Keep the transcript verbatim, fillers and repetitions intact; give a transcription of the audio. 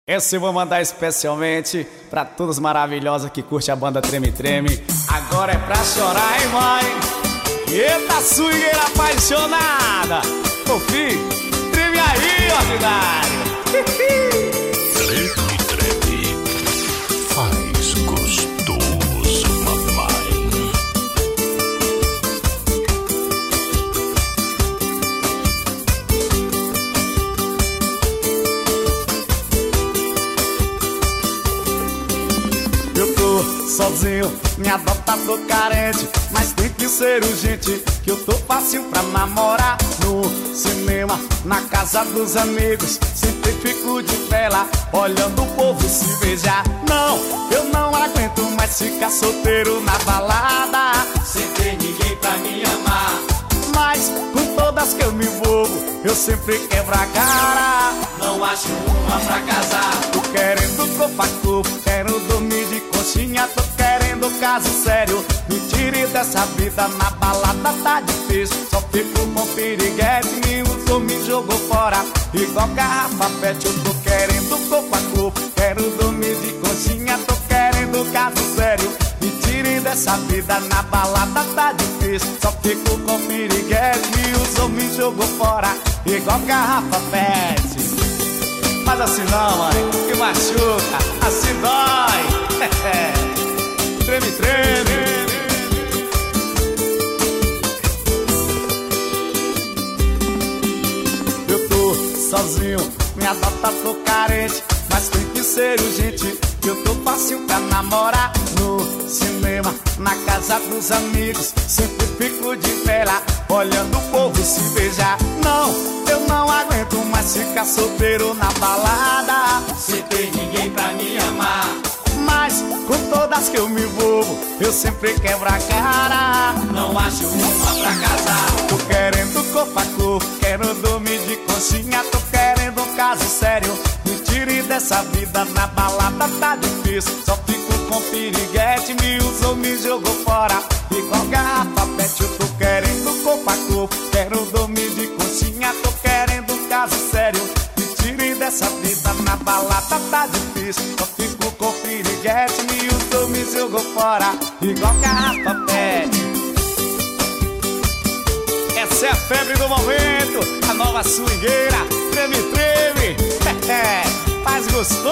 Essa eu vou mandar especialmente pra todos maravilhosos que curte a banda Treme Treme. Agora é pra chorar, hein, mãe? Eita, swingueira apaixonada! Ô filho, treme aí, ordinário! Treme, treme, faz gostoso, mamãe. Eu tô sozinho, minha dota tô carente, mas tem que ser urgente, que eu tô fácil pra namorar. No cinema, na casa dos amigos, sempre fico de vela, olhando o povo se beijar. Não, eu não aguento mais ficar solteiro na balada, sem ter ninguém pra me amar. mas com todas que eu me envolvo, eu sempre quebro a cara. Não acho uma pra casar. Tô querendo corpo a corpo, quero dormir de conchinha, tô querendo caso sério. Me tire dessa vida, na balada tá difícil, só fico com piriguete, me usou, me jogou fora, igual garrafa pet. Eu tô querendo corpo a corpo, quero dormir de conchinha, tô querendo caso sério. Me tire dessa vida, na balada tá difícil, só fico com piriguete, me usou, me jogou fora, igual garrafa pet. Mas assim não, mãe, que machuca, assim dói. Treme, treme. Eu tô sozinho, minha dota tô carente, mas tem que ser urgente, que eu tô fácil pra namorar. No cinema, na casa dos amigos, sempre fico de vela, olhando o povo se beijar. Não, eu não aguento mais ficar solteiro na balada, sem ter ninguém pra me amar. mas com todas que eu me envolvo, eu sempre quebro a cara. Não acho uma pra casar. Tô querendo corpo a corpo, quero dormir de conchinha, tô querendo um caso sério. Me tire dessa vida, na balada tá difícil, só fico com piriguete, me usou, me jogou fora, igual garrafa pet. Eu tô querendo corpo a corpo, quero dormir de conchinha, tô querendo um caso sério. Me tire dessa vida, na balada tá difícil, só fico com piriguete, me usou, me jogou fora, igual garrafa pet. Essa é a febre do momento, a nova swingueira, treme, treme, faz gostoso.